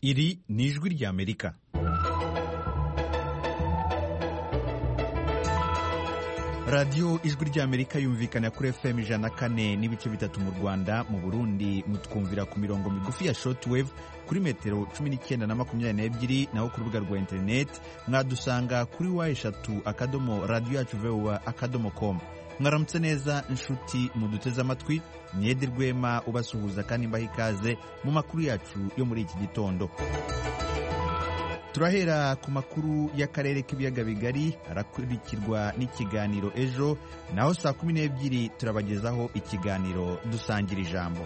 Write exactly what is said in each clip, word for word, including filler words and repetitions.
iri ni ijwi ry'Amerika. radiyo ijwi ry'Amerika yumvikana kuri F M ijana na kane n'ibice bitatu mu Rwanda. Mu Burundi mutwumvira ku mirongo migufi ya shortwave kuri metero cumi n'icyenda na makumyabiri n'ebyiri, naho ku rubuga rwa interineti mwadusanga kuri wa eshatu akadomo radiyo yacu voa akadomo com. Mwaramutse neza inshuti muduteze amatwi, Nyedi Rwema ubasuhuza kandi mbaha ikaze mu makuru yacu yo muri iki gitondo. Turahera ku makuru y'akarere k'ibiyaga bigari, arakurikirwa n'ikiganiro ejo, naho saa kumi n'ebyiri turabagezaho ikiganiro dusangira ijambo.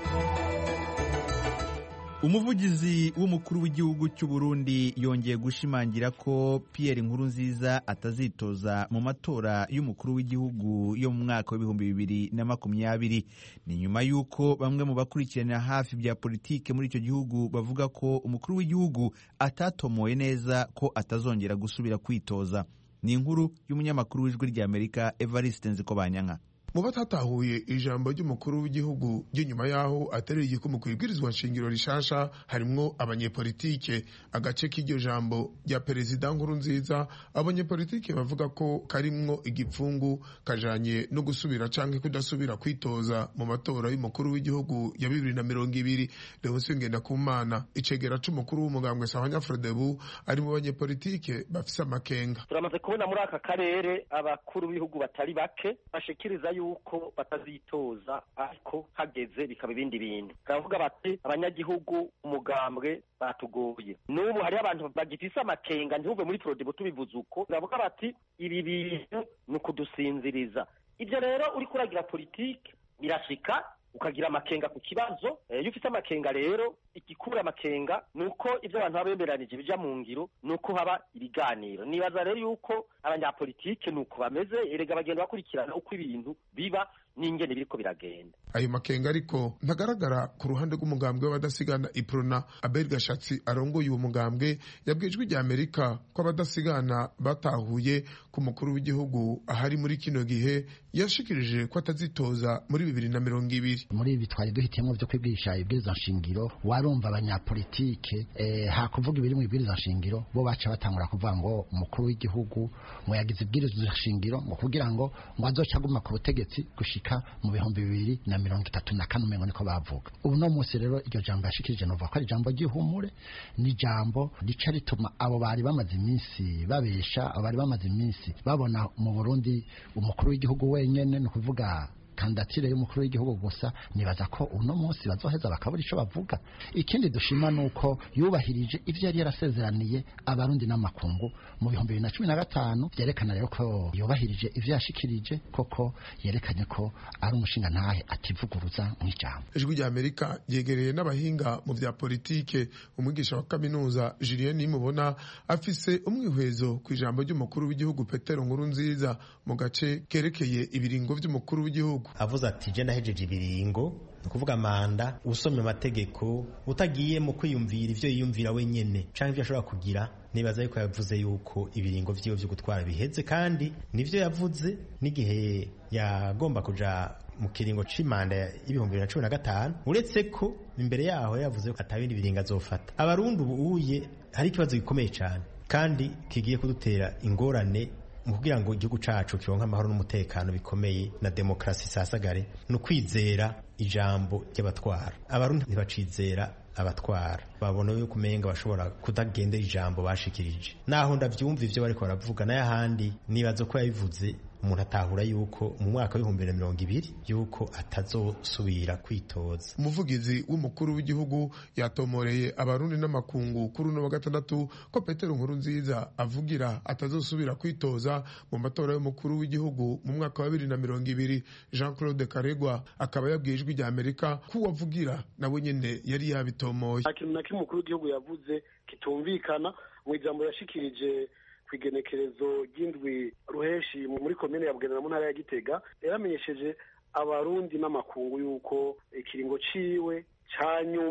Umuvugizi w'umukuru w'igihugu cy'u Burundi yongeye gushimangira ko Pierre Nkurunziza atazitoza mu matora y'umukuru w'igihugu yo mu mwaka w'ibihumbi bibiri na makumyabiri. Ni nyuma y'uko bamwe mu bakurikiranira hafi bya politike muri icyo gihugu bavuga ko umukuru w'igihugu atatomoye neza ko atazongera gusubira kwitoza. Ni inkuru y'umunyamakuru w'ijwi ry'Amerika Evariste Nzikobanyanka. Mu batatahuye ijambo ry'umukuru w'igihugu ry'inyuma yaho atereye igikumu ku ibwirizwa nshingiro rishasha harimwo abanyepolitike. Agace k'iryo jambo rya Perezida Nkurunziza, abanyepolitike bavuga ko karimwo igipfungu kajanye no gusubira canke kudasubira kwitoza mu matora y'umukuru w'igihugu ya bibiri na mirongo ibiri. Leonce Ngendakumana, icegera c'umukuru w'umugambwe Sahwanya Frodebu, ari mu banyepolitike bafise amakenga. Turamaze kubona muri aka karere abakuru b'ibihugu batari bake bashikiriza yuko batazitoza, ariko hageze bikaba ibindi bintu. Baravuga bati abanyagihugu umugambwe batugoye. N'ubu hari abantu bagifise amakenga ntibuve muri Frodebu tubivuze uko. Baravuga bati ibi bintu ni ukudusinziriza. Ibyo rero uri kuragira politike birashika ukagira amakenga ku kibazo. Iyo ufite amakenga rero, igikura amakenga nuko ibyo abantu babemeranije bija mu ngiro, nuko haba ibiganiro. Nibaza rero yuko abanyapolitike nuko bameze, erega bagenda bakurikirana uko ibintu biba n'ingene biriko biragenda. Ayo makenga ariko ntagaragara ku ruhande rw'umugambwe w'abadasigana Iprona. Abel Gashatsi arongoye uwo mugambwe yabwijwe rya Amerika ko abadasigana batahuye ku mukuru w'igihugu ahari muri kino gihe yashikirije ko atazitoza muri bibiri na mirongo ibiri. Muri ibi twari duhitiyemo byo kwibwisha ibwirizwa nshingiro, warumva abanyapolitike eh, hakuvuga ibiri mu ibwirizwa nshingiro bo baca batangura kuvuga ngo umukuru w'igihugu ngo yagize ibwirizwa nshingiro ngo kugira ngo ngo azoca aguma ku butegetsi gushika mu bihumbi bibiri na mirongo itatu na kane. Umengo niko bavuga. Ubu no munsi rero iryo jambo yashikirije no ko ari jambo ry'ihumure, ni jambo rica rituma abo bari bamaze iminsi babesha, abo bari bamaze iminsi babona mu Burundi umukuru w'igihugu wenyene, no kuvuga kandidatire y'umukuru w'igihugu gusa. Nibaza ko uno munsi bazoheza bakabura ico bavuga. Ikindi dushima nuko yubahirije ivyo yari yarasezeraniye abarundi n'amakungu mu bihumbi bibiri na cumi na gatanu. Vyerekana rero ko yubahirije ivyo yashikirije, koko yerekanye ko ari umushinga ntahe ativuguruza mw'ijambo. Ijwi rya Amerika yegereye n'abahinga mu vya politike. Umwigisha wa kaminuza Julien Nimubona afise umwihwezo ku ijambo ry'umukuru w'igihugu Petero Nkurunziza mu gace kerekeye ibiringo vy'umukuru w'igihugu. Avuze ati je ndahejeje ibiringo, nukuvuga manda, usomye amategeko, utagiye mu kwiyumvira ivyo yiyumvira wenyene canke ivyo ashobora kugira. Nibaza yuko yavuze yuko ibiringo vyiwe vyo gutwara biheze, kandi nivyo yavuze n'igihe yagomba kuja mu kiringo c'imanda y'ibihumbi bibiri na cumi na gatanu. Uretse ko imbere yaho yavuze ko atabindi biringo azofata. Abarundi ubu uye hari ikibazo gikomeye cane kandi kigiye kudutera ingorane mu kugira ngo igihugu cacu kironka amahoro n'umutekano bikomeye na demokrasi sasagare, no kwizera ijambo ry'abatwara. Abarundi ntibacizera abatwara, babona yuko umenga bashobora kutagendera ijambo bashikirije. Naho ndavyumva ivyo bariko baravuga n'ayahandi, nibaza ko yabivuze umuntu atahura yuko mu mwaka w'ibihumbi bibiri na mirongo ibiri yuko atazosubira kwitoza. Umuvugizi w'umukuru w'igihugu yatomoreye abarundi n'amakungu kuri uno wa gatandatu ko Petero Nkurunziza avugira atazosubira kwitoza mu matora y'umukuru w'igihugu mu mwaka wa bibiri na mirongo ibiri. Jean Claude Karegwa akaba yabwiye ijwi rya Amerika ko uwavugira nawe nyene yari yabitomoye. Ikintu na kimwe umukuru w'igihugu yavuze kitumvikana mu ijambo yashikirije kwigenekerezo ry'indwi ruheshi muri komine ya Bugendana mu ntara ya Gitega. Yaramenyesheje abarundi n'amakungu yuko ikiringo ciwe ca nyuma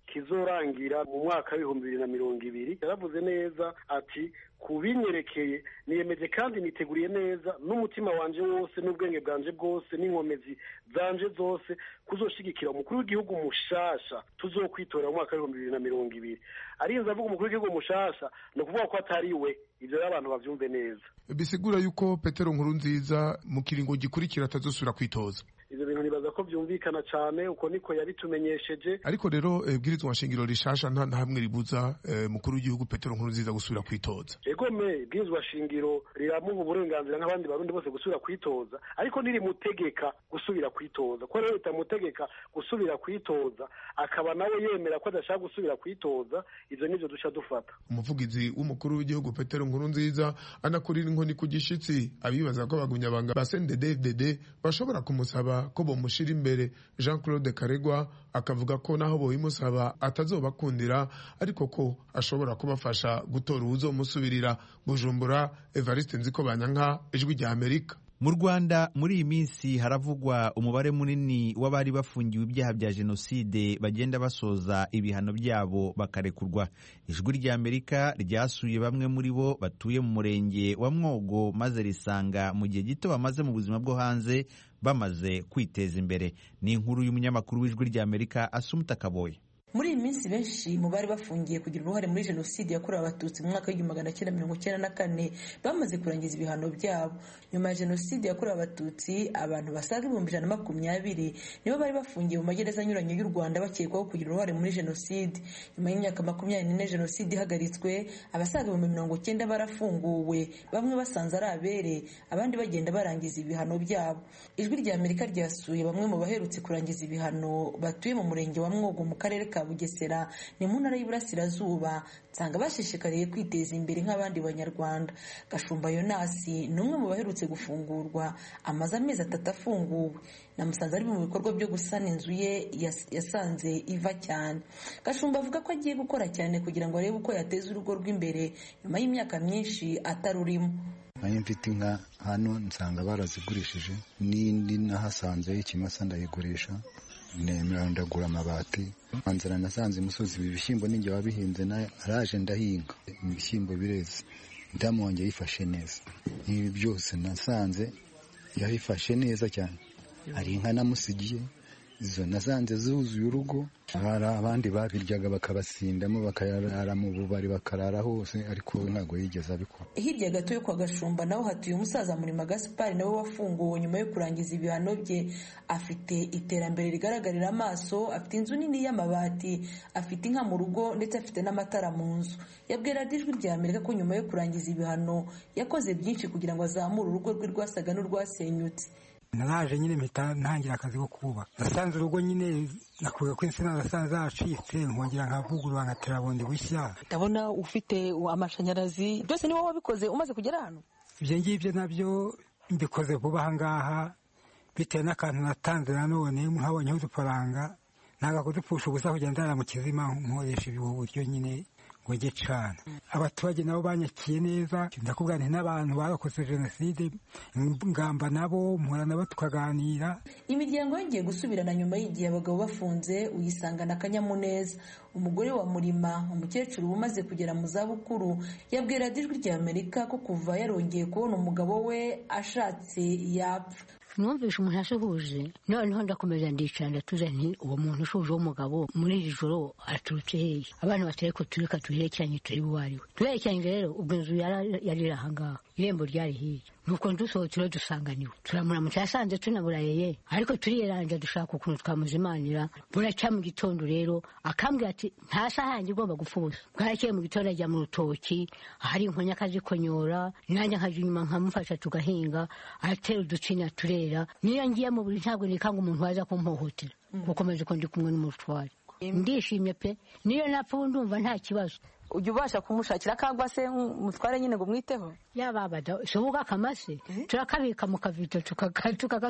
kizorangira mu mwaka w'ibihumbi bibiri na mirongo ibiri. Yaravuze neza ati kubinyerekeye niyemeje kandi niteguriye neza n'umutima wanje wose n'ubwenge bwanje bwose n'inkomezi zanje zose kuzoshigikira umukuru w'igihugu mushasha tuzokwitora mu mwaka w'ibihumbi bibiri na mirongo ibiri. Arinze avuga umukuru w'igihugu mushasha no kuvuga ko atari we, ivyo abantu bavyumve neza. Bisigura yuko Petero Nkurunziza mu kiringo gikurikira atazosubira kwitoza. Ivyo bintu nibaza ko vyumvikana cane, uko niko yabitumenyesheje. Ariko rero ibwirizwa nshingiro rishasha nta hamwe ribuza eh, mukuru w'igihugu Petero Nkurunziza gusubira kwitoza. Ego me ibwirizwa shingiro riramuha uburenganzira nk'abandi barundi bose gusubira kwitoza, ariko niri mutegeka gusubira kwitoza. Ko rero itamutegeka gusubira kwitoza akaba nawe yemera ko adashaka gusubira kwitoza, ivyo nivyo duca dufata. Umuvugizi w'umukuru w'igihugu Petero Nkurunziza anakurira inkoni ku gishitsi abibaza ko abagunyabanga ba C N D D F D D bashobora kumusaba ko bomushira imbere. Jean Claude Karegwa akavuga ko naho boyimusaba atazobakundira, ariko ko ashobora kubafasha gutora uwuzomusubirira. Bujumbura, Evariste Nzikobanyanka, Ijwi rya Amerika. Mu Rwanda muri iyi minsi haravugwa umubare munini w'abari bafungiwe ibyaha bya jenoside bagenda basoza ibihano byabo bakarekurwa. Ijwi rya Amerika ryasuye bamwe muri bo batuye mu murenge wa Mwogo maze risanga mu gihe gito bamaze mu buzima bwo hanze bamaze kwiteza imbere. Ni inkuru y'umunyamakuru w'Ijwi rya Amerika Asumta Kaboye. Muri iyi minsi benshi mu bari bafungiye kugira uruhare muri jenoside yakorewe abatutsi mu mwaka w'igihumbi magana cyenda mirongo icyenda na kane bamaze kurangiza ibihano byabo. Nyuma ya jenoside yakorewe abatutsi abantu basaga ibihumbi ijana na makumyabiri nibo bari bafungiye mu magereza anyuranye y'u Rwanda bakekwaho kugira uruhare muri jenoside. Nyuma y'imyaka makumyabiri n'ine jenoside ihagaritswe, abasaga ibihumbi mirongo icyenda barafunguwe, bamwe basanze ari abere, abandi bagenda barangiza ibihano byabo. Ijwi rya Amerika ryasuye bamwe mu baherutse kurangiza ibihano batuye mu murenge wa Mwogo mu karere ka Bugesera ni mu ntara y'Iburasirazuba, nsanga bashishikariye kwiteza imbere nk'abandi banyarwanda. Gashumba Yonasi ni umwe mu baherutse gufungurwa, amaze amezi atatu afunguwe. Namusanze ari mu bikorwa byo gusana inzu ye yasanze iva cyane. Gashumba avuga ko agiye gukora cyane kugira ngo arebe uko yateza urugo rw'imbere nyuma y'imyaka myinshi atarurimo. Ayo mfite inka hano nsanga barazigurishije, n'indi nahasanze y'ikimasa ndayigurisha, nemera ndagura amabati. Anzara nasanze imusozi ibishyimbo ninjye wabihinze, naraje ndahinga ibishyimbo bireze, ndamonge yifashe neza. Ibi byose nasanze yabifashe neza cyane. Hari inka namusigiye, izo nasanze zuzuye urugo. Hari abandi babiryaga bakabasindamo bakarara mu bubari bakarara hose, ariko ntago yigeze abikora. Hirya gato yo kwa Gashumba naho hatuye umusaza Murima Gaspard nawe wafunguwe nyuma yo kurangiza ibihano bye. Afite iterambere rigaragarira amaso, afite inzu nini y'amabati, afite inka mu rugo ndetse afite n'amatara mu nzu. Yabwira Ijwi rya Amerika ko nyuma yo kurangiza ibihano yakoze byinshi kugira ngo azamure urugo rwe rwasaga n'urwasenyutse. Naraje nyine mpita ntangira akazi ko kubaka. Nasanze urugo nyine nakuye ko insina nasanze zacitse, nkongera nkavugurura nkatera bundi bushya. Ndabona ufite amashanyarazi, byose ni wowe wabikoze umaze kugera hano? Ibyo ngibyo nabyo mbikoze vuba aha ngaha bitewe n'akantu natanze, nanone nkabonyeho udufaranga ntaga kudupfusha ubusa kugenda mu kizima nkoresha ibi buryo nyine ngo njye cana. Abaturage nabo banyakiye neza, ndakubwira nti n'abantu barakoze jenoside ngamba nabo mpora nabo tukaganira. Imiryango yongeye gusubirana nyuma y'igihe abagabo bafunze uyisangana akanyamuneza. Umugore wa Murima, umukecuru umaze kugera mu zabukuru, yabwira Ijwi rya Amerika ko kuva yarongeye kubona umugabo we ashatse yapfa. Numvishe umuntu ashuhuje, noneho ndakomeza ndicara ndatuze nti uwo muntu ushuje w'umugabo muri iri joro aturutse hehe? Abantu bateye ko tureka tuherekeranye turi buwariwe. Tuherekeranye rero ubwo inzu yari ahangaha, irembo ryari hirya. Nuko ndusohotse dusanganiwe, turamuramutse yasanze tunaburayeye, ariko turiyeranja dushaka ukuntu twamuzimanira. Buraca mu gitondo rero akambwira ati nta sahangi igomba gupfuza. Bwarakeye mu gitondo ajya mu rutoki, ahari inkonya akazikonyora, nanjye nkaje inyuma nkamufasha tugahinga, aratera uducinya turera. Niyo ngiye mu buri ntabwo nikanga umuntu waza kumpohotera, gukomeza ko ndi kumwe n'umutware. Ndishimye pe, niyo napfa ndumva nta kibazo. Ujya ubasha kumushakira kangwa se umutware nyine ngo mwiteho? Yababada sobuga kamase turakabika mu kavito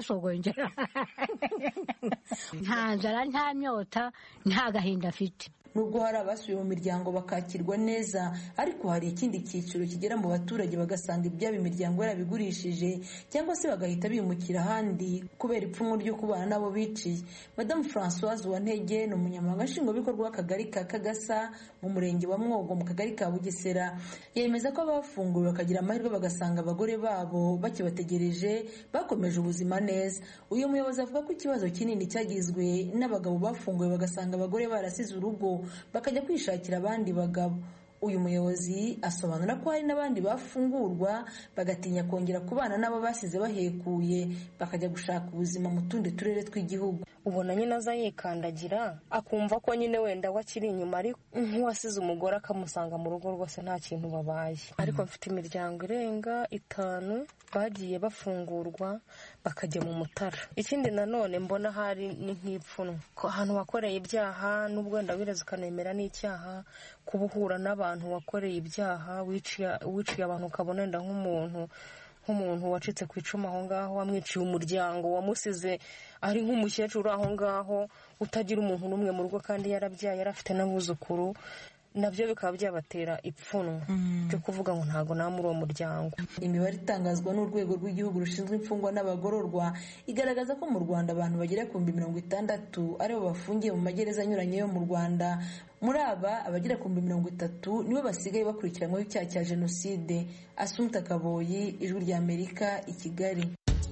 tukakasogongera. Nta nzara nta myota nta gahinda afite. nubwo hari abasubiye mu miryango bakakirwa neza ariko hari ikindi cyiciro kigera mu baturage bagasanga ibyabo imiryango yarabigurishije cyangwa se bagahita bimukira ahandi kubera ipfunwe ryo kubana nabo biciye. Madamu Françoise Uwantege ni umunyamabanga nshingwabikorwa w'akagari ka Kagasa mu murenge wa Mwogo mu kagari ka Bugesera, yemeza ko abafunguwe bakagira amahirwe bagasanga abagore babo bakibategereje bakomeje ubuzima neza. Uyu muyobozi avuga ko ikibazo kinini cyagizwe n'abagabo bafunguwe bagasanga abagore barasize urugo bakajya kwishakira abandi bagabo. Uyu muyobozi asobanura ko hari n'abandi bafungurwa bagatinya kongera kubana n'abo basize bahekuye bakajya gushaka ubuzima mu tundi turere tw'igihugu. Ubona nyine aza yikandagira akumva ko nyine wenda wakiri inyuma ari nk'uwasize umugore akamusanga mu rugo rwose nta kintu babaye. Ariko mfite imiryango irenga itanu bagiye bafungurwa bakajya mu Mutara. Ikindi nanone mbona hari ni nk'ipfunwe ko ahantu wakoreye ibyaha n'ubwo wenda wireze ukanemera n'icyaha kubuhura n'abantu wakoreye ibyaha wiciye abantu ukabona wenda nk'umuntu nk'umuntu wacitse ku icumu aho ngaho wamwiciye umuryango wamusize ari nk'umukecuru aho ngaho utagira umuntu n'umwe mu rugo kandi yarabyaye yarafite n'abuzukuru, nabyo bikaba byabatera ipfunwe byo kuvuga ngo ntago namuri uwo muryango. Imibare itangazwa n'urwego rw'igihugu rushinzwe imfungwa n'abagororwa igaragaza ko mu Rwanda abantu bagera ku bihumbi mirongo itandatu aribo bafungiye mu magereza anyuranye yo mu Rwanda. Muri aba abagera ku bihumbi mirongo itatu nibo basigaye bakurikiranyweho icyaha cya jenoside. Assumpta Kaboyi, Ijwi ry'Amerika, i Kigali.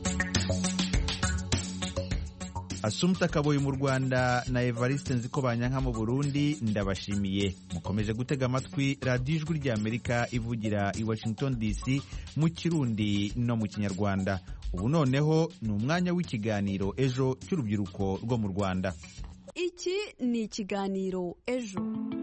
Assumpta Kaboyi mu Rwanda na Evariste Nzikobanyanka mu Burundi, ndabashimiye. Mukomeje gutega amatwi radiyo Ijwi ry'Amerika ivugira i Washington D C mu Kirundi no mu Kinyarwanda. Ubu noneho ni umwanya w'ikiganiro Ejo cy'urubyiruko rwo mu Rwanda. Iki ni ikiganiro Ejo.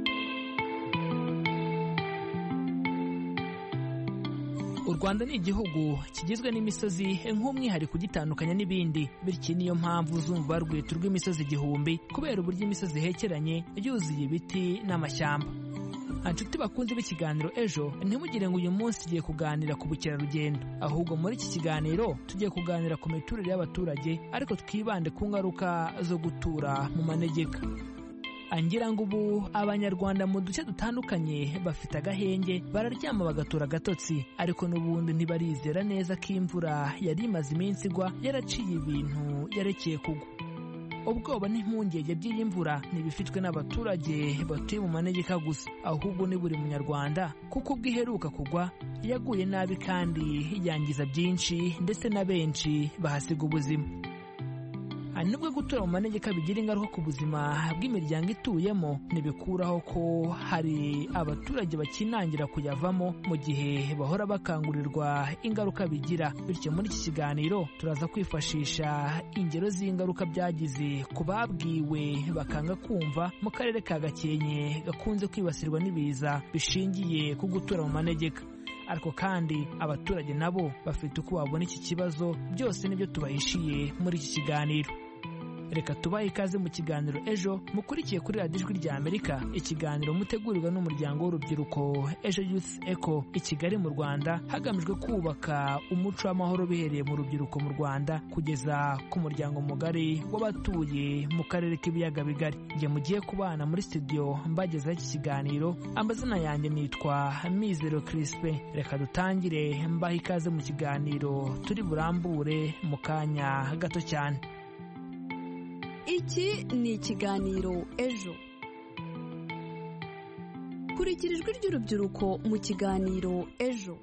U Rwanda ni igihugu kigizwe n'imisozi nk'umwihariko ugitandukanya n'ibindi, bityo niyo mpamvu uzumva rwita rw'imisozi igihumbi kubera uburyo imisozi ihekeranye yuzuye ibiti n'amashyamba. Anshuti bakunze b'ikiganiro Ejo, ntimugire ngo uyu munsi tugiye kuganira ku bukerarugendo, ahubwo muri iki kiganiro tugiye kuganira ku miturire y'abaturage ariko twibande ku ngaruka zo gutura mu manegeka. Angira ngo ubu abanyarwanda mu duce dutandukanye bafite agahenge, bararyama bagatura agatotsi, ariko n'ubundi ntibarizera neza ko imvura yari imaze iminsi igwa yaraciye ibintu yarekeye kugwa. Ubwoba n'impungenge by'iyi mvura ntibifitwe n'abaturage batuye mu manegeka gusa, ahubwo ni buri munyarwanda, kuko ubwo iheruka kugwa yaguye nabi kandi yangiza byinshi ndetse na benshi bahasiga ubuzima. Nubwo gutura mu manegeka bigira ingaruka ku buzima bw'imiryango ituyemo, ntibikuraho ko hari abaturage bakinangira kuyavamo mu gihe bahora bakangurirwa ingaruka bigira. Bityo muri iki kiganiro turaza kwifashisha ingero z'ingaruka byagize ku babwiwe bakanga kumva mu karere ka Gakenke gakunze kwibasirwa n'ibiza bishingiye ku gutura mu manegeka. Ariko kandi abaturage nabo bafite uko babona iki kibazo, byose nibyo tubahishiye muri iki kiganiro. Reka tubahe ikaze mu kiganiro Ejo, mukurikiye kuri radiyo Ijwi ry'Amerika, ikiganiro mutegurirwa n'umuryango w'urubyiruko Ejo Youth Echo i Kigali mu Rwanda, hagamijwe kubaka umuco w'amahoro bihereye mu rubyiruko mu Rwanda kugeza ku muryango mugari w'abatuye mu karere k'ibiyaga bigari. Njye mugiye kubana muri studio mbagezaho iki kiganiro, amazina yanjye nitwa Mizero Crispe. Reka dutangire mbahe ikaze mu kiganiro turi burambure mu kanya gato cyane. Iki ni ikiganiro Ejo. Kurikira ijwi ry'urubyiruko mu kiganiro Ejo.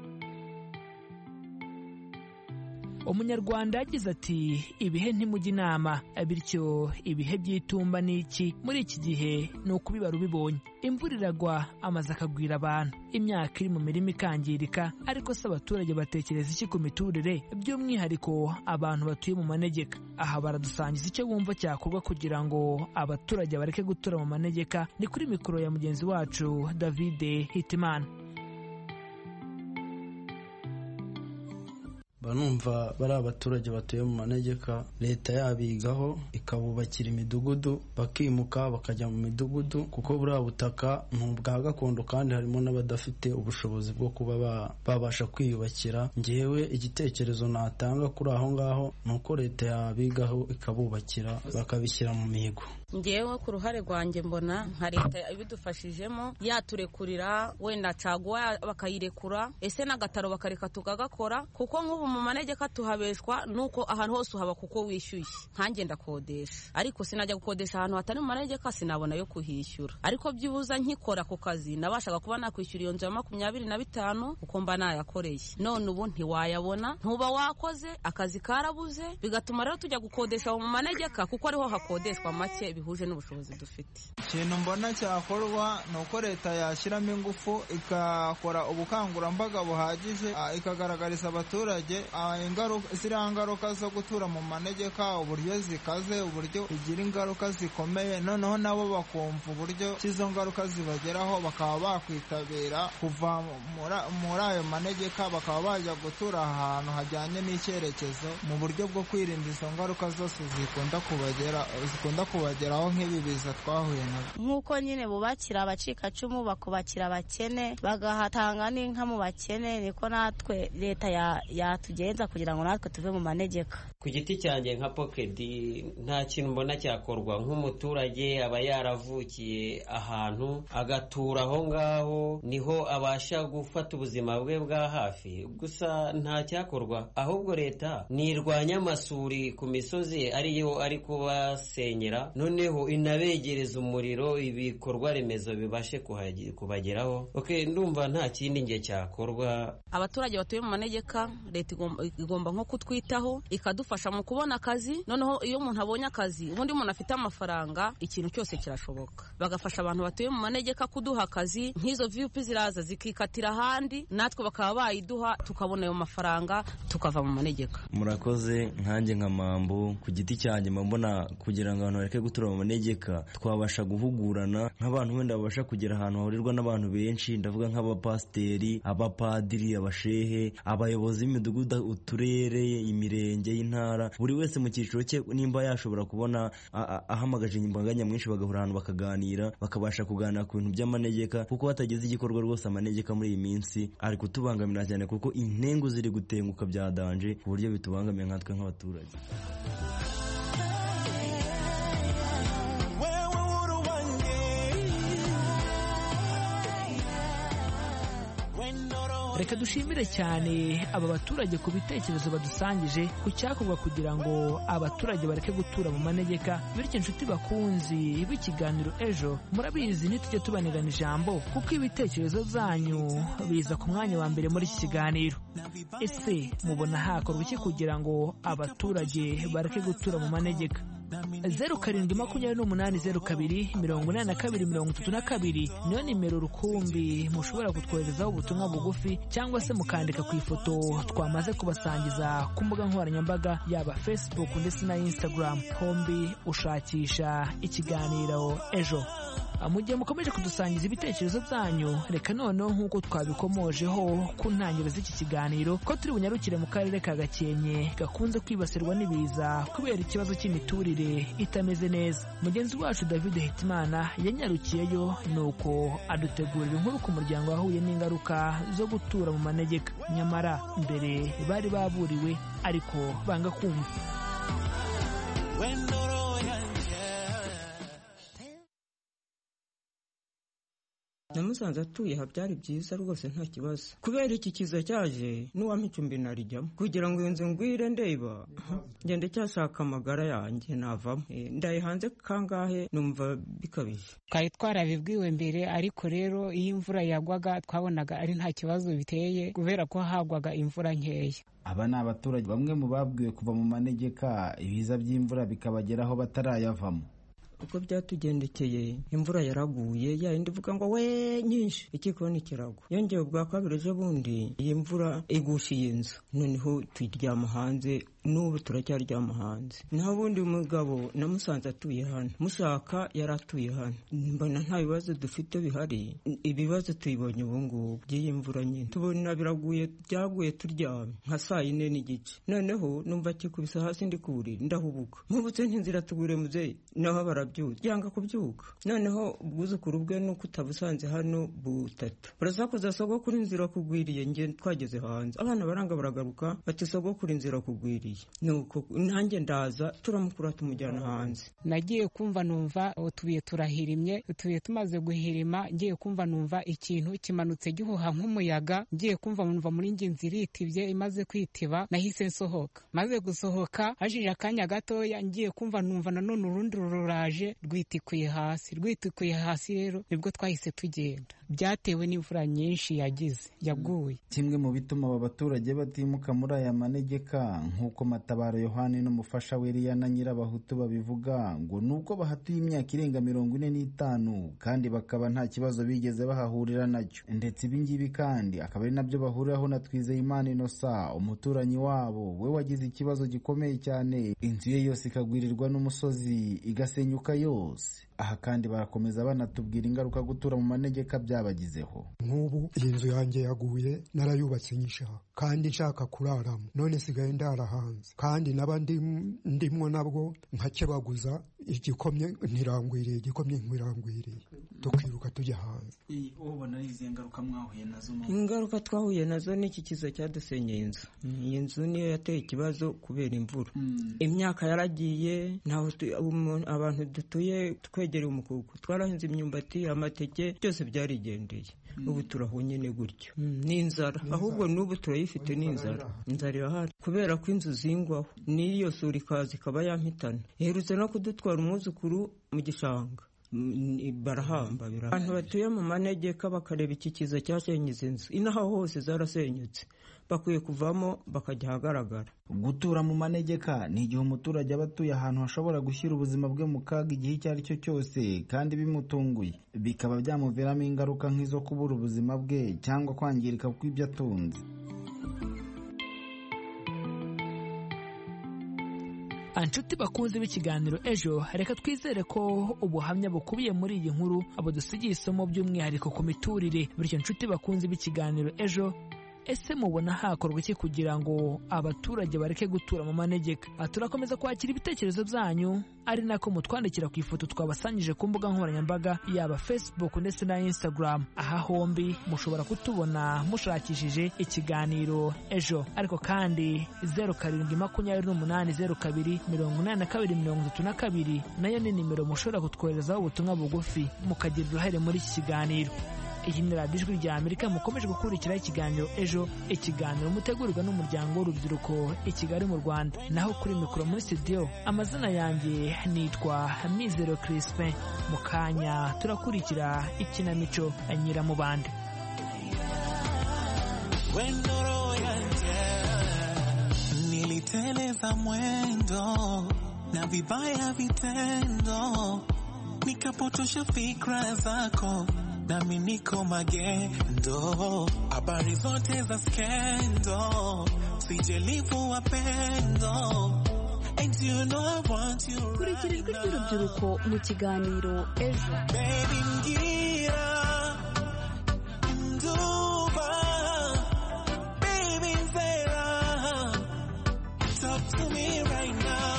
Umunyarwanda yagize ati ibihe ntimujya inama, bityo ibihe by'itumba n'iki muri iki gihe ni ukubibara ubibonye. Imvura iragwa, amazi akagwira abantu, imyaka iri mu mirima ikangirika, ariko se abaturage batekereza iki ku miturire, by'umwihariko abantu batuye mu manegeka? Aha baradusangiza icyo bumva cyakorwa kugira ngo abaturage bareke gutura mu manegeka. Ni kuri mikoro ya mugenzi wacu David Hitimana. banumva bari abaturage batuye mu manegeka leta yabigaho ikabubakira imidugudu bakimuka bakajya mu midugudu kuko buriya butaka ni ubwa gakondo kandi harimo n'abadafite ubushobozi bwo kuba babasha kwiyubakira. Ngewe igitekerezo natanga kuri aho ngaho ni uko leta yabigaho ikabubakira bakabishyira mu mihigo. Ngewe ku ruhare rwanjye mbona nka leta ibidufashijemo yaturekurira wenda caguwa bakayirekura ese n'agataro bakareka tukagakora kuko nk'ubu mu manegeka tuhabeshwa nuko ahantu hose uhaba kuko wishyuye. Nkanjye ndakodesha ariko sinajya gukodesha ahantu hatari mu manegeka sinabona yo kuhishyura, ariko byibuza nkikora ku kazi nabashaga kuba nakwishyura iyo nzu ya makumyabiri na bitanu uko mba nayakoreye. None ubu ntiwayabona, ntuba wakoze, akazi karabuze, bigatuma rero tujya gukodesha mu manegeka kuko ariho hakodeshwa make bihuje n'ubushobozi dufite. Ikintu mbona cyakorwa ni uko leta yashyiramo ingufu ikakora ubukangurambaga buhagije, ikagaragariza abaturage ziriya ngaruka zo gutura mu manegeka, uburyo zikaze, uburyo bigira ingaruka zikomeye, noneho nabo bakumva uburyo izo ngaruka zibageraho bakaba bakwitabira kuva muri ayo manegeka bakaba bajya gutura ahantu hajyanye n'icyerekezo mu buryo bwo kwirinda izo ngaruka zose zikunda kubagera zikunda kubageraho nk'ibi biza twahuye nabyo. Nk'uko nyine bubakira abacikacumu bakubakira abakene bagahatanga n'inka mu bakene, niko natwe leta yatugenza kugira ngo natwe tuve mu manegeka. Ku giti cyanjye nka Pokedi nta kintu mbona cyakorwa. Nk'umuturage aba yaravukiye ahantu agatura aho ngaho niho abasha gufata ubuzima bwe bwa hafi, gusa nta cyakorwa. Ahubwo leta nirwanya amasuri ku misozi ariyo ari kubasenyera, noneho inabegereza umuriro, ibikorwa remezo bibashe kubageraho. Okay, ndumva nta kindi nge cyakorwa. Abaturage batuye mu manegeka leta igomba nko kutwitaho ikadufasha mu kubona akazi, noneho iyo umuntu abonye akazi ubundi umuntu afite amafaranga ikintu cyose kirashoboka. Bagafasha abantu batuye mu manegeka kuduha akazi, nk'izo V P ziraza zikikatira ahandi natwe bakaba bayiduha tukabona ayo mafaranga tukava mu manegeka. Murakoze. Nkanjye nka Mambo ku giti cyanjye mbona kugira ngo abantu bareke gutura mu manegeka twabasha guhugurana nk'abantu wenda babasha kugera ahantu hahurirwa n'abantu benshi, ndavuga nk'abapasiteri, abapadiri, abashehe, abayobozi b'imidugudu, uturere, imirenge y'intara, buri wese mu cyiciro cye nimba yashobora kubona ahamagaje imbaga nyamwinshi bagahura ahantu bakaganira, bakabasha kuganira ku bintu by'amanegeka, kuko hatageze igikorwa rwose amanegeka muri iyi minsi ari kutubangamira cyane kuko intengu ziri gutenguka bya danje ku buryo bitubangamiye nkatwe nk'abaturage. Reka dushimire cyane aba baturage ku bitekerezo badusangije ku cyakorwa kugira ngo abaturage bareke gutura mu manegeka. Bityo inshuti bakunzi b'ikiganiro ejo, murabizi ntitujye tubanigana ijambo kuko ibitekerezo byanyu biza ku mwanya wa mbere muri iki kiganiro. Ese mubona hakorwa iki kugira ngo abaturage bareke gutura mu manegeka? zeru karindwi makumyabiri n'umunani zeru kabiri mirongo inani na kabiri mirongo itatu na kabiri niyo nimero rukumbi mushobora kutwoherezaho ubutumwa bugufi cyangwa se mukandika ku ifoto twamaze kubasangiza ku mbuga nkoranyambaga yaba Facebook ndetse na Instagram, hombi ushakisha ikiganiro ejo. Mu gihe mukomeje kudusangiza ibitekerezo byanyu, reka noneho nk'uko twabikomojeho ku ntangiriro z'iki kiganiro ko turi bunyarukire mu karere ka Gakenke gakunze kwibasirwa n'ibiza kubera ikibazo cy'imiturire itameze neza. Mugenzi wacu David Hitimana yanyarukiyeyo nuko adutegurira inkuru ku muryango wahuye n'ingaruka zo gutura mu manegeka, nyamara mbere bari baburiwe ariko banga kumva. namusanze atuye aha byari byiza rwose nta kibazo, kubera iki kiza cyaje n'uwampa icumbi narijyamo kugira ngo iyo nzu ngwire ndeba ngende cyashaka amagara yanjye navamo. Ndaye hanze kangahe numva bikabije. Twari twarabibwiwe mbere, ariko rero iyo imvura yagwaga twabonaga ari nta kibazo biteye kubera ko hagwaga imvura nkeya. Aba ni abaturage bamwe mu babwiwe kuva mu manegeka ibiza by'imvura bikabageraho batarayavamo. Uko byatugendekeye imvura yaraguye yayindi ivuga ngo we nyinshi ikikoni kiragwa, yongeye ubwa kabiri ejo bundi iyi mvura igushiye inzu, noneho turyama hanze n'ubu turacyaryama hanze. nta bundi mugabo namusanze atuye hano, mushaka yari atuye hano, mbona nta bibazo dufite bihari. Ibibazo tuyibonye ubu ngubu by'iyi mvura nyine, tubona biraguye, byaguye turyamye nka saa yine n'igice, noneho numva kikubise hasi ndi ku buriri ndahubuka, mpubutse ntinzira tugure muzeyi, naho barabyuka yanga kubyuka. Noneho ubwuzukuru bwe nuko utabusanze hano butatu, burasakuza sogokuru inzira kugwiriye, nge twageze hanze abana baranga baragaruka bati sogokuru inzira kugwiriye, nuko nanjye ndaza turamukura tumujyana hanze. Nagiye kumva numva utubiye turahirimye, utubiye tumaze guhirima ngiye kumva numva ikintu kimanutse gihuha nk'umuyaga, ngiye kumva numva muri nge nziritibye, imaze kwitiba nahise nsohoka. Maze gusohoka hashije akanya gatoya ngiye kumva numva nanone urundi ruraje rwitikuye hasi, rwitikuye hasi rero nibwo twahise tugenda, byatewe n'imvura nyinshi yagize yaguye. Kimwe mu bituma aba baturage batimuka muri aya manegeka nk'uko Matabaro Yohani n'umufasha we Eliana Nyirabahutu babivuga, ngo nuko bahatuye imyaka irenga mirongo ine n'itanu kandi bakaba nta kibazo bigeze bahahurira nacyo, ndetse ibingibi kandi akaba ari nabyo bahuriraho na Twizeyimana Innocent, umuturanyi wabo. We wagize ikibazo gikomeye cyane, inzu ye yose ikagwirirwa n'umusozi igasenyuka yose. Aha kandi barakomeza banatubwira ingaruka gutura mu manegeka byabagizeho. Nk'ubu iyi nzu yanjye yaguye, narayubatse nyishaka kandi nshaka kuraramo, none sigaye ndara hanze, kandi naba ndimwo nabwo nkakebaguza igikomye ntirangwiriye, igikomye ntirangwiriye, tukiruka tujya hanze. Ubona ari izi ngaruka mwahuye nazo? Ingaruka twahuye nazo ni iki kiza cyadusenyeye inzu. Iyi nzu niyo yateye ikibazo kubera imvura. Imyaka yaragiye, ntaho abantu dutuye twegereye umukuku, twarahinze imyumbati, amateke, byose byarigendeye. Ubu turaho nyine gutyo n'inzara, ahubwo n'ubu turayifite n'inzara. Inzara irahari kubera ko inzu zingwaho n'iyo sura ikaza ikaba yampitana. Iherutse no kudutwara umwuzukuru mu gishanga, barahamba. Abantu batuye mu manegeka bakareba iki kiza cyasenyeze inzu, inaha hose zarasenyutse, bakwiye kuvamo bakajya ahagaragara. Gutura mu manegeka ni igihe umuturage aba atuye ahantu hashobora gushyira ubuzima bwe mu kaga igihe icyo ari cyo cyose kandi bimutunguye, bikaba byamuviramo ingaruka nk'izo kubura ubuzima bwe cyangwa kwangirika kw'ibyo atunze. Anshuti bakunze b'ikiganiro Ejo, reka twizere ko ubuhamya bukubiye muri iyi nkuru abo dusigiye isomo by'umwihariko ku miturire. Bityo nshuti bakunze b'ikiganiro Ejo, ese mubona hakorwa iki kugira ngo abaturage bareke gutura mu manegeka? Turakomeza kwakira ibitekerezo byanyu, ari nako mutwandikira ku ifoto twabasanyije ku mbuga nkoranyambaga yaba Facebook ndetse na Instagram. Aha hombi mushobora kutubona mushakishije ikiganiro Ejo, ariko kandi zeru karindwi makumyabiri n'umunani zeru kabiri mirongo inani na kabiri mirongo itatu na kabiri nayo ni nimero mushobora kutwoherezaho ubutumwa bugufi mukagira uruhare muri iki kiganiro. Iyi ni radiyo Ijwi rya Amerika, mukomeje gukurikiraho ikiganiro Ejo, ikiganiro mutegurirwa n'umuryango w'urubyiruko i Kigali mu Rwanda. Naho kuri mikoro muri studio amazina yanjye nitwa Mizero Crispin. Mu kanya turakurikira ikinamico Nyiramubande. Niliteleza mwendo na vibaya vitendo, nikapotosha fikra zako nami niko magendo, habari zote za skendo, sijelivu wapendo, and you know I want you right. Kurikira ijwi ry'urubyiruko mu kiganiro Ejo. Baby ngira nduba, baby nzera, talk to me right now.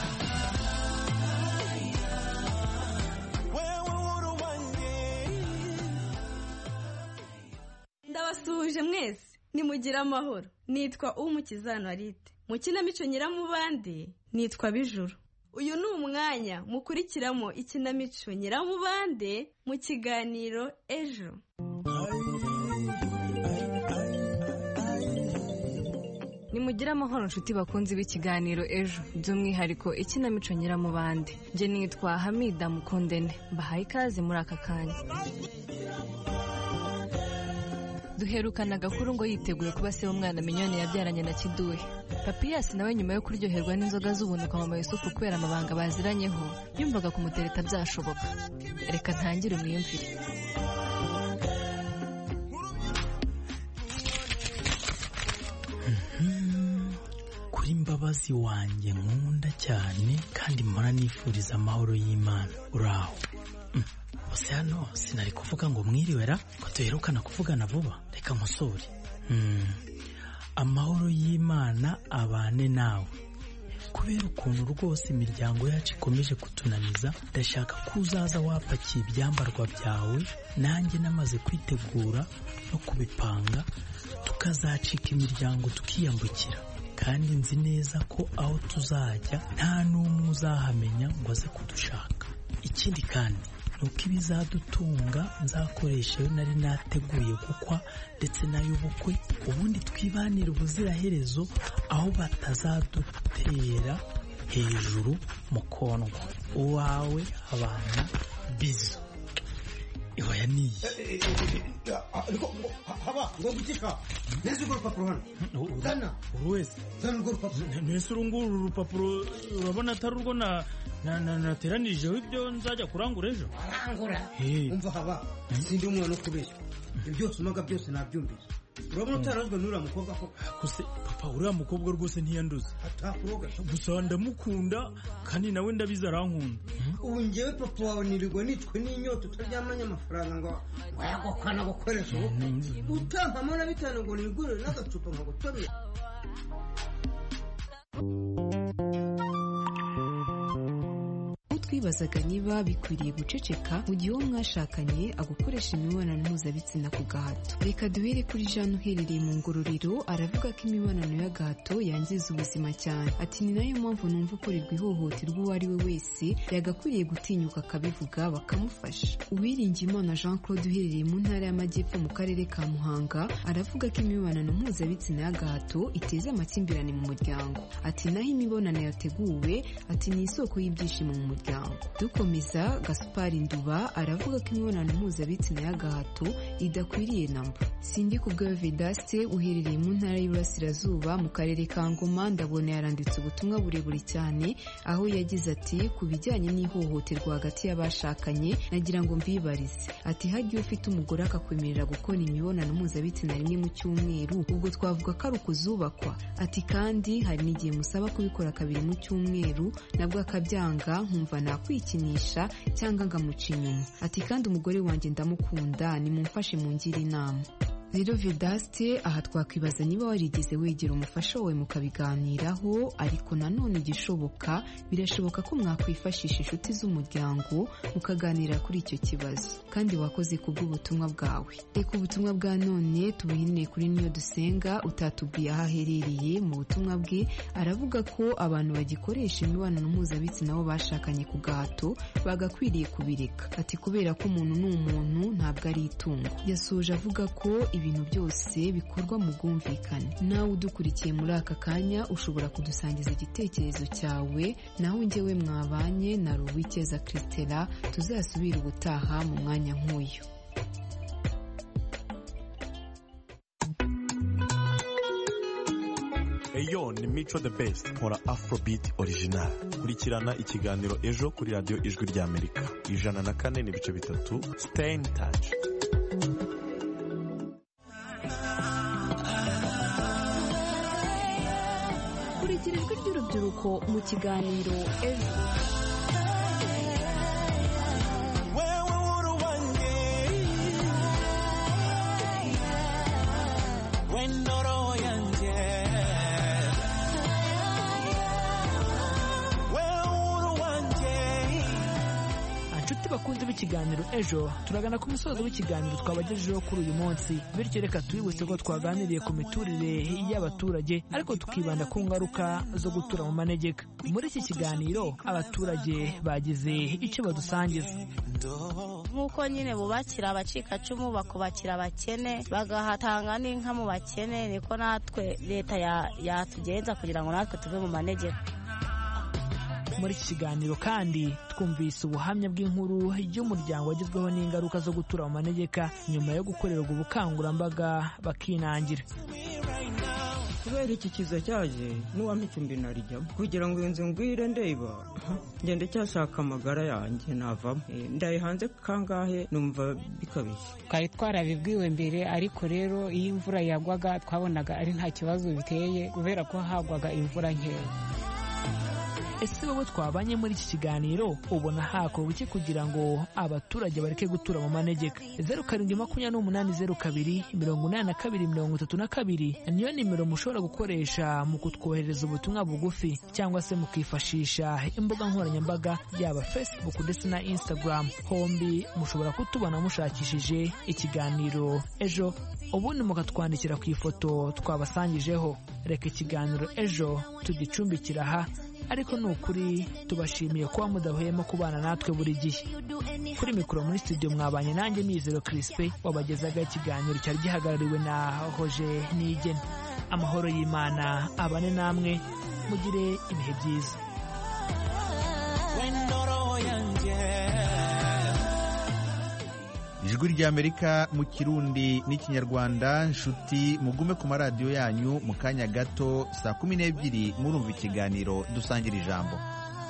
Ndabasuhuje mwese, nimugire amahoro. Nitwa Umukiza Anwarite. Mu kinamico Nyiramubande nitwa Bijuru. Uyu ni umwanya mukurikiramo ikinamico Nyiramubande mu kiganiro Ejo. Nimugire amahoro nshuti bakunzi b'ikiganiro Ejo, by'umwihariko ikinamico Nyiramubande. Nje nitwa Hamida Mukundene, mbahaye ikaze muri aka kanya. Duherukana Gakuru ngo yiteguye kuba se w'umwana Minyoni yabyaranye na Kiduhe. Papiyasi nawe nyuma yo kuryoherwa n'inzoga z'ubuntu kwa Mama Yusufu kubera amabanga baziranyeho, yumvaga kumutereta byashoboka. Reka ntangire umwiyumvire. Kuri Mbabazi wanjye nkunda cyane kandi mpora nifuriza amahoro y'Imana. Uraho? Mm. Bose hano sinari kuvuga ngo mwiriwera ko duherukana kuvugana vuba. Reka musore. Mm. Amahoro y'Imana abane nawe. Kubera ukuntu rwose imiryango yacu ikomeje kutunaniza, ndashaka ko uzaza wapakiye ibyambarwa byawe, nanjye namaze kwitegura no kubipanga, tukazacika imiryango tukiyambukira. Kandi nzi neza ko aho tuzajya nta n'umwe uzahamenya ngo aze kudushaka. Ikindi kandi nuko ibizadutunga nzakoresha yo nari nateguye gukwa ndetse n'ay'ubukwe, ubundi twibanira ubuziraherezo aho batazadutera hejuru mu konwa. Uwawe abana bizo. Ihoya niyi. Ariko haba ngo gutika. Nese urwo rupapuro hano. Zana. Uruwese. Zana urwo rupapuro. Nese urunguru urupapuro urabona atari urwo na nateranijeho ibyo nzajya kurangura ejo. Arangura. Umva haba. Sindi umwana ukubeshya. Ibyo byose umaga byose nabyumvise. Urabona utarazwe n'uriya mukobwa ko kuse papa uriya mukobwa rwose ntiyanduze. Atakuroga. Gusa ndamukunda kandi nawe ndabiza arankunda. Ubu njyewe papa wawe nirirwa nitwe n'inyota utaryamanye amafaranga ngo wayagokana gukoresha ubu. Utampamo na bitanu ngo nigurire n'agacupa nkagutomera. Twibazaga niba bikwiriye guceceka mu gihe uwo mwashakanye agukoresha imibonano mpuzabitsina ku gahato. Reka duhere kuri Jean uherereye mu Ngororero, aravuga ko imibonano y'agahato yangiza ubuzima cyane. Ati ni nayo mpamvu numva ukorerwa ihohoterwa uwo ari we wese yagakwiriye gutinyuka akabivuga bakamufasha. Uwiringiyimana Jean Claude uherereye mu ntara y'Amajyepfo mu karere ka Muhanga, aravuga ko imibonano mpuzabitsina y'agahato iteza amakimbirane mu muryango. Ati naho imibonano yateguwe, ati ni isoko y'ibyishimo mu muryango. Dukomeza, Gaspard Nduba aravuga ko imibonano mpuzabitsina y'agahato idakwiriye namba. Sindi kubwa Vedaste uherereye mu ntara y'Iburasirazuba mu karere ka Ngoma, ndabona yaranditse ubutumwa burebure cyane aho yagize ati ku bijyanye n'ihohoterwa hagati y'abashakanye nagira ngo mbibarize. Ati hagiye ufite umugore akakwemerera gukora imibonano mpuzabitsina rimwe mu cyumweru, ubwo twavuga ko ari ukuzubakwa. Ati kandi hari n'igihe musaba kubikora kabiri mu cyumweru nabwo akabyanga, nkumva nakwikinisha cyangwa ngamuca inyuma. Ati kandi umugore wanjye ndamukunda, nimumfashe mungire inama. Rero Vedaste, aha twakwibaza niba warigeze wegera umufasha wawe mukabiganiraho, ariko nanone igishoboka birashoboka ko mwakwifashisha inshuti z'umuryango mukaganira kuri icyo kibazo. Kandi wakoze kubw'ubutumwa bwawe. Reka ubutumwa bwa none tubuhinire kuri Niyo Dusenga, utatubwiye aho aherereye. Mu butumwa bwe aravuga ko abantu bagikoresha imibonano mpuzabitsina bo bashakanye ku gahato bagakwiriye kubireka. Ati kubera ko umuntu ni umuntu ntabwo ari itungo. Yasoje avuga ko ibintu byose bikorwa mu bwumvikane. Nawe udukurikiye muri aka kanya ushobora kudusangiza igitekerezo cyawe, naho njyewe mwabanye na Ruwikeza Christella, tuzasubira ubutaha mu mwanya nk'uyu. Eyo ni Mico the Best, nkora Afrobeat original. Kurikirana ikiganiro ejo kuri radio Ijwi ry'Amerika ijana na kane n'ibice bitatu. Stay in touch. Kurikira ijwi ry'urubyiruko mu kiganiro ejo. Bakunze b'ikiganiro ejo, turagana ku musozo w'ikiganiro twabagejejeho kuri uyu munsi, bityo reka tubibutse ko twaganiriye ku miturire y'abaturage ariko tukibanda ku ngaruka zo gutura mu manegeka. Muri iki kiganiro abaturage bagize icyo badusangiza. Nk'uko nyine bubakira abacikacumu bakubakira abakene bagahatanga n'inka mu bakene, niko natwe leta yatugenza kugira ngo natwe tuve mu manegeka. Muri iki kiganiro kandi twumvise ubuhamya bw'inkuru y'umuryango wagizweho n'ingaruka zo gutura mu manegeka nyuma yo gukorerwa ubukangurambaga bakinangira. Kubera kubera iki kiza cyaje n'uwampa icumbi narijyamo kugira ngo iyo nzu ngwire ndeba ngende cyashaka amagara yanjye navamo ndaye hanze kangahe numva bikabije. twari twarabibwiwe mbere ariko rero iyo imvura yagwaga twabonaga ari nta kibazo biteye kubera ko hagwaga imvura nkeya. ese wowe twabanye muri iki kiganiro ubona hakorwa iki kugira ngo abaturage bareke gutura mu manegeka? zeru karindwi makumyabiri n'umunani zeru kabiri mirongo inani na kabiri mirongo itatu na kabiri niyo nimero mushobora gukoresha mu kutwohereza ubutumwa bugufi cyangwa se mukifashisha imbuga nkoranyambaga yaba Facebook ndetse na Instagram. Hombi mushobora kutubona mushakishije ikiganiro ejo, ubundi mukatwandikira ku ifoto twabasangijeho. Reka ikiganiro ejo tugicumbikira aha, ariko ni ukuri tubashimiye kuba mudahwema kubana natwe buri gihe. Kuri mikoro muri studio mwabanye nanjye Mizero Crispin wabagezaga ikiganiro cyari gihagarariwe na Roger Nigena. Amahoro y'Imana abane namwe, mugire ibihe byiza. ijwi ry'Amerika mu Kirundi n'Ikinyarwanda. Nshuti mugume ku maradiyo yanyu, mu kanya gato saa kumi n'ebyiri murumva ikiganiro dusangira ijambo.